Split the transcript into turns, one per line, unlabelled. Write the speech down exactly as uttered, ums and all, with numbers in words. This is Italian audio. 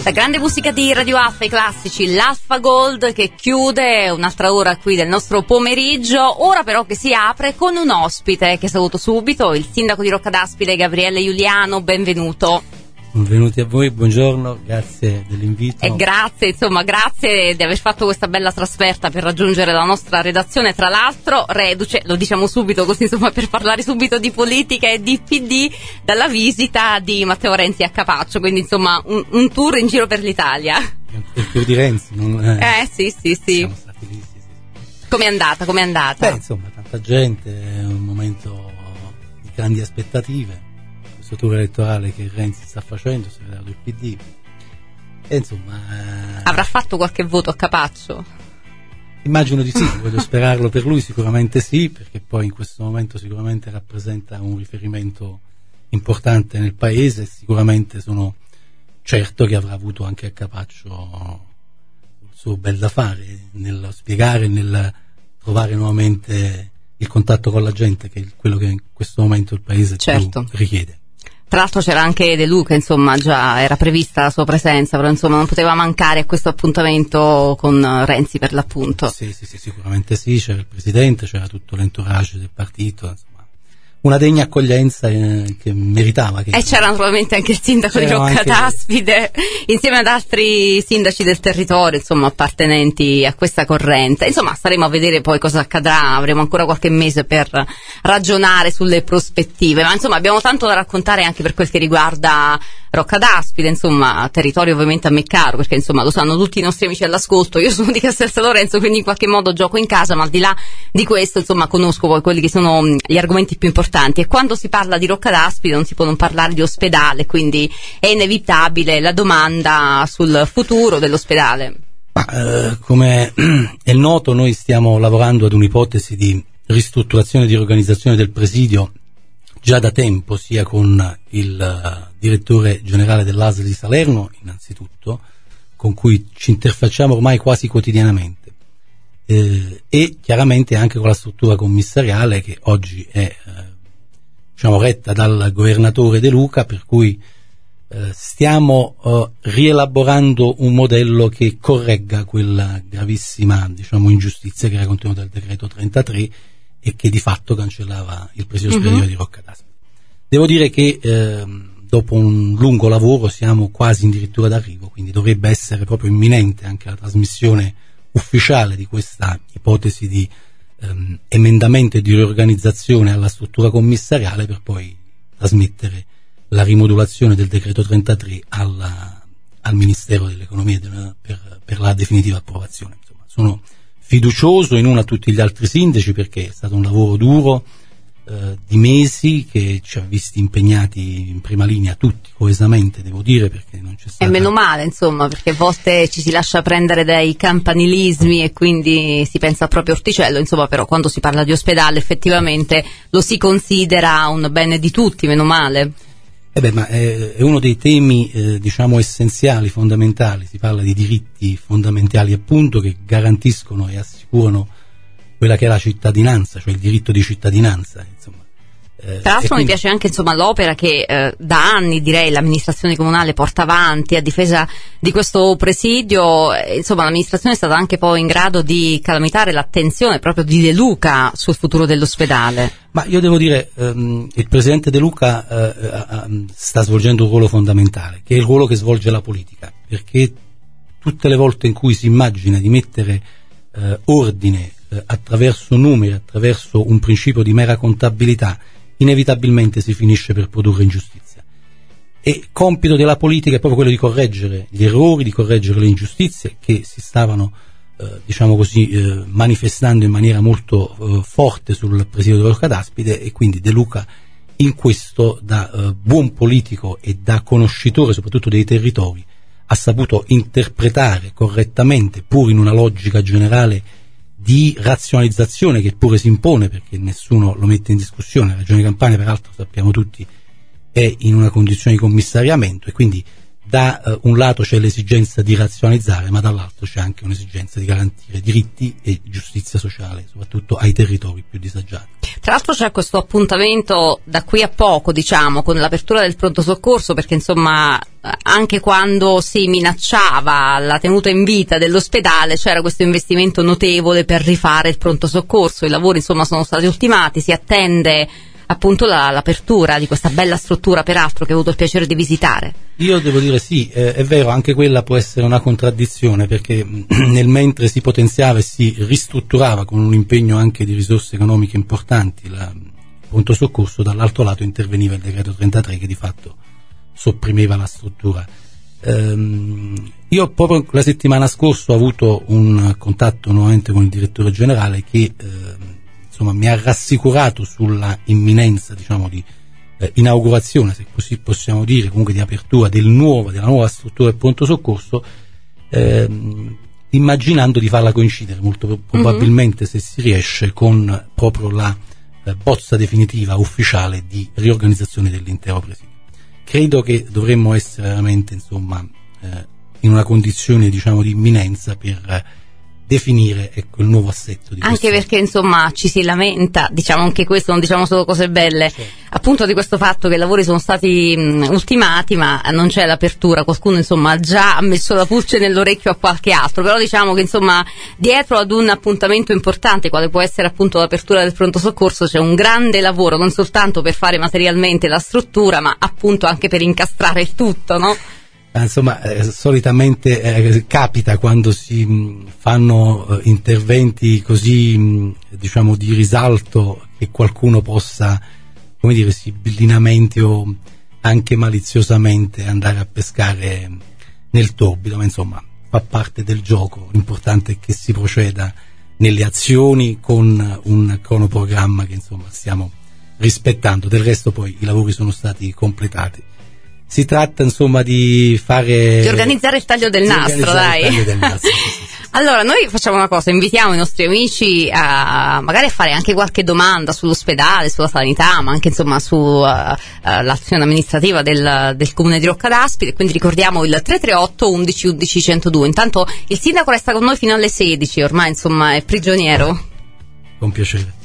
La grande musica di Radio Alfa, i classici, l'Alfa Gold che chiude un'altra ora qui del nostro pomeriggio, ora però che si apre con un ospite che saluto subito, il sindaco di Roccadaspide Gabriele Iuliano, benvenuto.
Benvenuti a voi, buongiorno, grazie dell'invito.
E grazie, insomma, grazie di aver fatto questa bella trasferta per raggiungere la nostra redazione, tra l'altro reduce, lo diciamo subito così, insomma, per parlare subito di politica e di P D, dalla visita di Matteo Renzi a Capaccio, quindi insomma un, un tour in giro per l'Italia.
Il tour di Renzi, non è...
Eh sì, sì, sì.
Siamo stati lì, sì, sì.
Com'è andata, com'è andata?
Beh, insomma, tanta gente, è un momento di grandi aspettative. Questo tour elettorale che Renzi sta facendo, si è dato il P D e insomma eh...
avrà fatto qualche voto a Capaccio?
Immagino di sì, voglio sperarlo per lui, sicuramente sì, perché poi in questo momento sicuramente rappresenta un riferimento importante nel paese, sicuramente sono certo che avrà avuto anche a Capaccio il suo bel da fare nel spiegare, nel trovare nuovamente il contatto con la gente, che è quello che in questo momento il paese
certo.
più richiede.
Tra l'altro c'era anche De Luca, insomma, già era prevista la sua presenza, però insomma non poteva mancare a questo appuntamento con Renzi per l'appunto.
Sì, sì, sì, sicuramente sì, c'era il presidente, c'era tutto l'entourage del partito, insomma. Una degna accoglienza eh, che meritava. Che
e c'era naturalmente anche il sindaco di Roccadaspide, anche... insieme ad altri sindaci del territorio, insomma, appartenenti a questa corrente. Insomma, staremo a vedere poi cosa accadrà, avremo ancora qualche mese per ragionare sulle prospettive, ma insomma abbiamo tanto da raccontare anche per quel che riguarda Roccadaspide, insomma, territorio ovviamente a me caro, perché insomma lo sanno tutti i nostri amici all'ascolto, io sono di Castel San Lorenzo, quindi in qualche modo gioco in casa, ma al di là di questo, insomma, conosco poi quelli che sono gli argomenti più importanti. E quando si parla di Roccadaspide non si può non parlare di ospedale, quindi è inevitabile la domanda sul futuro dell'ospedale.
Ma, eh, come è noto, noi stiamo lavorando ad un'ipotesi di ristrutturazione, di riorganizzazione del presidio già da tempo, sia con il uh, direttore generale dell'A S L di Salerno innanzitutto, con cui ci interfacciamo ormai quasi quotidianamente, eh, e chiaramente anche con la struttura commissariale che oggi è eh, diciamo retta dal governatore De Luca, per cui eh, stiamo eh, rielaborando un modello che corregga quella gravissima, diciamo, ingiustizia che era contenuta nel decreto trentatré e che di fatto cancellava il presidio superiore mm-hmm. di Roccadaspide. Devo dire che eh, dopo un lungo lavoro siamo quasi addirittura d'arrivo, quindi dovrebbe essere proprio imminente anche la trasmissione ufficiale di questa ipotesi di Um, emendamento e di riorganizzazione alla struttura commissariale, per poi trasmettere la rimodulazione del decreto trentatré alla, al Ministero dell'Economia della, per, per la definitiva approvazione. Insomma, sono fiducioso in uno a tutti gli altri sindaci, perché è stato un lavoro duro eh, di mesi che ci ha visti impegnati in prima linea tutti coesamente, devo dire, perché non c'è stato.
E meno male, insomma, perché a volte ci si lascia prendere dai campanilismi e quindi si pensa a proprio orticello, insomma, però quando si parla di ospedale effettivamente lo si considera un bene di tutti, meno male.
Eh beh, ma è, è uno dei temi eh, diciamo essenziali, fondamentali, si parla di diritti fondamentali appunto che garantiscono e assicurano quella che è la cittadinanza, cioè il diritto di cittadinanza, insomma. Eh,
Tra l'altro
quindi...
mi piace anche, insomma, l'opera che eh, da anni, direi, l'amministrazione comunale porta avanti a difesa di questo presidio. Eh, insomma, l'amministrazione è stata anche poi in grado di calamitare l'attenzione proprio di De Luca sul futuro dell'ospedale.
Ma io devo dire, ehm, il presidente De Luca eh, eh, sta svolgendo un ruolo fondamentale, che è il ruolo che svolge la politica, perché tutte le volte in cui si immagina di mettere eh, ordine eh, attraverso numeri, attraverso un principio di mera contabilità, inevitabilmente si finisce per produrre ingiustizia. E compito della politica è proprio quello di correggere gli errori, di correggere le ingiustizie che si stavano eh, diciamo così eh, manifestando in maniera molto eh, forte sul presidio di Roccadaspide, e quindi De Luca in questo, da eh, buon politico e da conoscitore soprattutto dei territori, ha saputo interpretare correttamente, pur in una logica generale di razionalizzazione che pure si impone, perché nessuno lo mette in discussione. La Regione Campania, peraltro, sappiamo tutti, è in una condizione di commissariamento, e quindi da uh, un lato c'è l'esigenza di razionalizzare, ma dall'altro c'è anche un'esigenza di garantire diritti e giustizia sociale, soprattutto ai territori più disagiati.
Tra l'altro c'è questo appuntamento da qui a poco, diciamo, con l'apertura del pronto soccorso, perché insomma anche quando si minacciava la tenuta in vita dell'ospedale c'era questo investimento notevole per rifare il pronto soccorso. I lavori insomma sono stati ultimati, si attende appunto la, l'apertura di questa bella struttura, peraltro, che ho avuto il piacere di visitare.
Io devo dire sì, eh, è vero, anche quella può essere una contraddizione, perché nel mentre si potenziava e si ristrutturava con un impegno anche di risorse economiche importanti la, il pronto soccorso, dall'altro lato interveniva il decreto trentatré che di fatto sopprimeva la struttura. Ehm, io proprio la settimana scorsa ho avuto un contatto nuovamente con il direttore generale che ehm, insomma mi ha rassicurato sulla imminenza, diciamo, di eh, inaugurazione, se così possiamo dire, comunque di apertura del nuovo, della nuova struttura del pronto soccorso, ehm, immaginando di farla coincidere molto probabilmente, mm-hmm. se si riesce, con proprio la eh, bozza definitiva ufficiale di riorganizzazione dell'intero presidio. Credo che dovremmo essere veramente, insomma, eh, in una condizione, diciamo, di imminenza per eh, definire, ecco, il nuovo assetto di
anche
questo.
Perché insomma ci si lamenta, diciamo anche questo, non diciamo solo cose belle, certo. Appunto di questo fatto che i lavori sono stati mh, ultimati ma non c'è l'apertura. Qualcuno insomma ha già messo la pulce nell'orecchio a qualche altro, però diciamo che insomma dietro ad un appuntamento importante quale può essere appunto l'apertura del pronto soccorso c'è un grande lavoro, non soltanto per fare materialmente la struttura ma appunto anche per incastrare il tutto, no?
Insomma, eh, solitamente eh, capita quando si mh, fanno eh, interventi così, mh, diciamo, di risalto, che qualcuno possa, come dire, sibillinamente o anche maliziosamente andare a pescare nel torbido, ma insomma fa parte del gioco. L'importante è che si proceda nelle azioni con un cronoprogramma che insomma stiamo rispettando. Del resto poi i lavori sono stati completati. Si tratta insomma di fare
di organizzare il taglio del nastro, dai.
Taglio del nastro, sì, sì, sì.
Allora noi facciamo una cosa, invitiamo i nostri amici a magari a fare anche qualche domanda sull'ospedale, sulla sanità, ma anche insomma sull'azione uh, uh, amministrativa del, del comune di Rocca d'Aspide. Quindi ricordiamo il tre tre otto undici undici centodue. Intanto il sindaco resta con noi fino alle sedici, ormai insomma è prigioniero.
Con piacere.